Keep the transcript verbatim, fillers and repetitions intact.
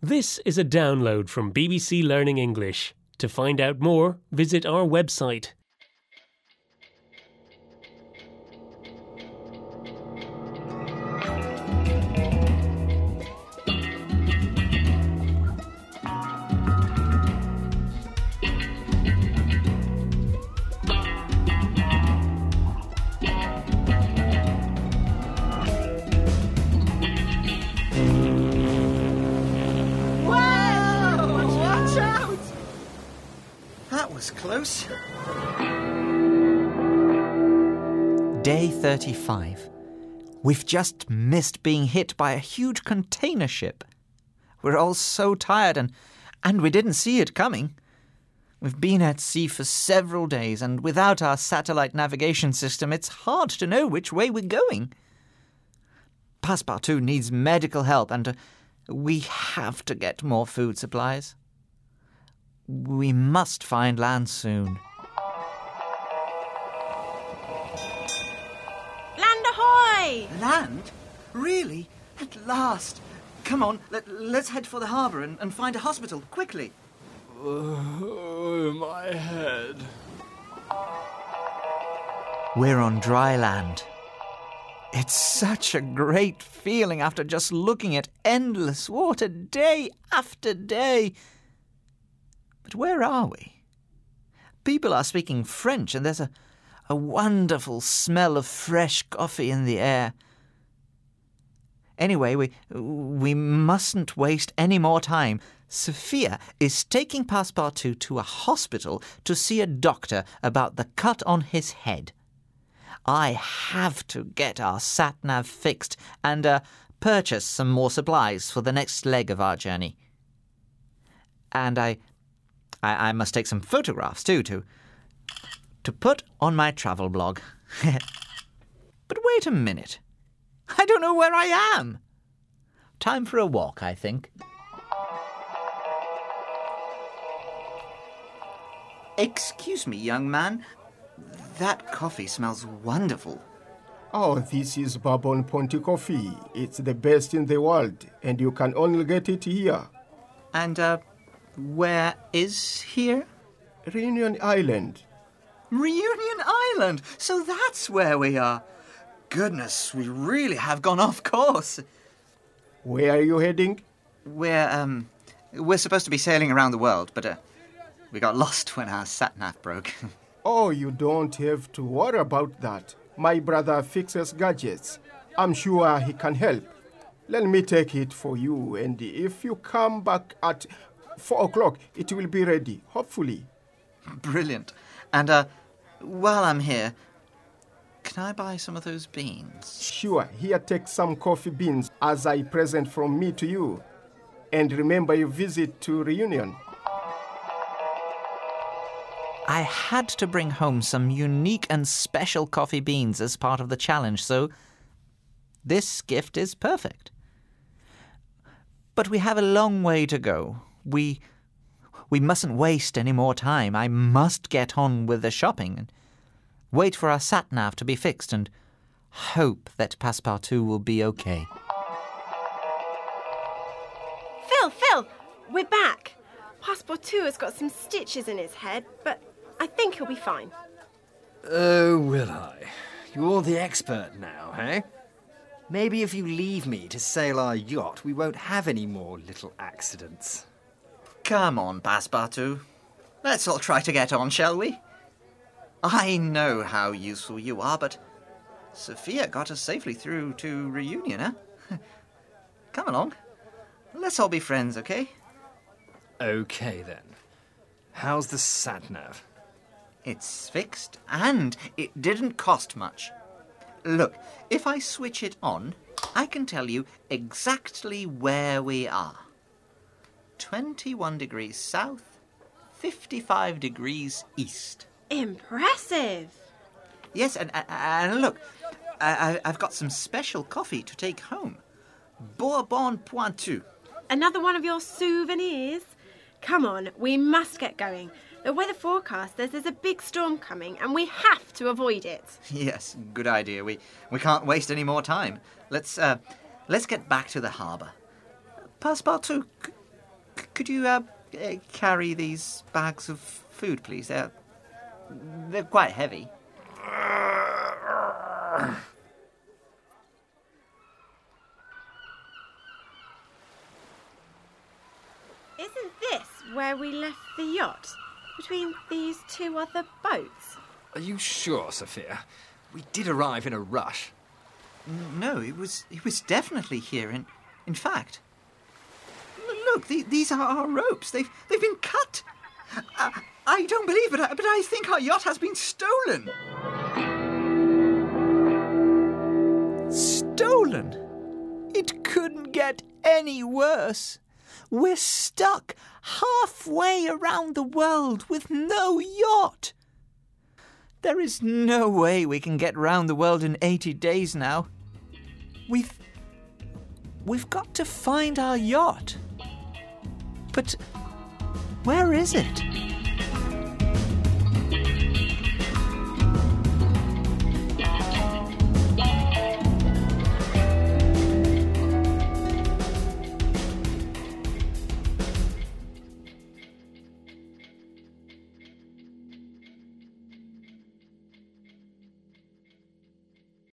This is a download from B B C Learning English. To find out more, visit our website. That was close. Day thirty-five. We've just missed being hit by a huge container ship. We're all so tired and, and we didn't see it coming. We've been at sea for several days and without our satellite navigation system, it's hard to know which way we're going. Passepartout needs medical help and uh, we have to get more food supplies. We must find land soon. Land ahoy! Land? Really? At last. Come on, let, let's head for the harbour and, and find a hospital, quickly. Oh, my head. We're on dry land. It's such a great feeling after just looking at endless water day after day. But where are we? People are speaking French and there's a, a wonderful smell of fresh coffee in the air. Anyway, we, we mustn't waste any more time. Sophia is taking Passepartout to a hospital to see a doctor about the cut on his head. I have to get our sat-nav fixed and uh, purchase some more supplies for the next leg of our journey. And I... I, I must take some photographs too, to, to put on my travel blog. But wait a minute. I don't know where I am. Time for a walk, I think. Excuse me, young man. That coffee smells wonderful. Oh, this is Bourbon Ponty coffee. It's the best in the world, and you can only get it here. And, uh, where is here? Reunion Island. Reunion Island! So that's where we are. Goodness, we really have gone off course. Where are you heading? We're, um, we're supposed to be sailing around the world, but, uh, we got lost when our sat-nav broke. Oh, you don't have to worry about that. My brother fixes gadgets. I'm sure he can help. Let me take it for you, and if you come back at four o'clock, it will be ready, hopefully. Brilliant. And, uh, while I'm here, can I buy some of those beans? Sure. Here, take some coffee beans as a present from me to you. And remember your visit to Reunion. I had to bring home some unique and special coffee beans as part of the challenge, so this gift is perfect. But we have a long way to go. We we mustn't waste any more time. I must get on with the shopping and wait for our sat-nav to be fixed and hope that Passepartout will be okay. Phil, Phil, we're back. Passepartout has got some stitches in his head, but I think he'll be fine. Oh, will I? You're the expert now, eh? Maybe if you leave me to sail our yacht, we won't have any more little accidents. Come on, Passepartout. Let's all try to get on, shall we? I know how useful you are, but Sophia got us safely through to Reunion, huh? Come along. Let's all be friends, okay? Okay, then. How's the sat-nav? It's fixed, and it didn't cost much. Look, if I switch it on, I can tell you exactly where we are. twenty-one degrees south, fifty-five degrees east. Impressive. Yes, and, and look, I, I've got some special coffee to take home. Bourbon Pointu. Another one of your souvenirs? Come on, we must get going. The weather forecast says there's a big storm coming and we have to avoid it. Yes, good idea. We we can't waste any more time. Let's uh, let's get back to the harbour. Passepartout, c- Could you uh, uh, carry these bags of food, please? They're, they're quite heavy. Isn't this where we left the yacht? Between these two other boats? Are you sure, Sophia? We did arrive in a rush. No, it was it was definitely here. In, in fact, l- look, the, these are our ropes. They've they've been cut. Uh, I don't believe it, but I think our yacht has been stolen. Stolen? It couldn't get any worse. We're stuck halfway around the world with no yacht. There is no way we can get round the world in eighty days now. We've... We've got to find our yacht. But where is it?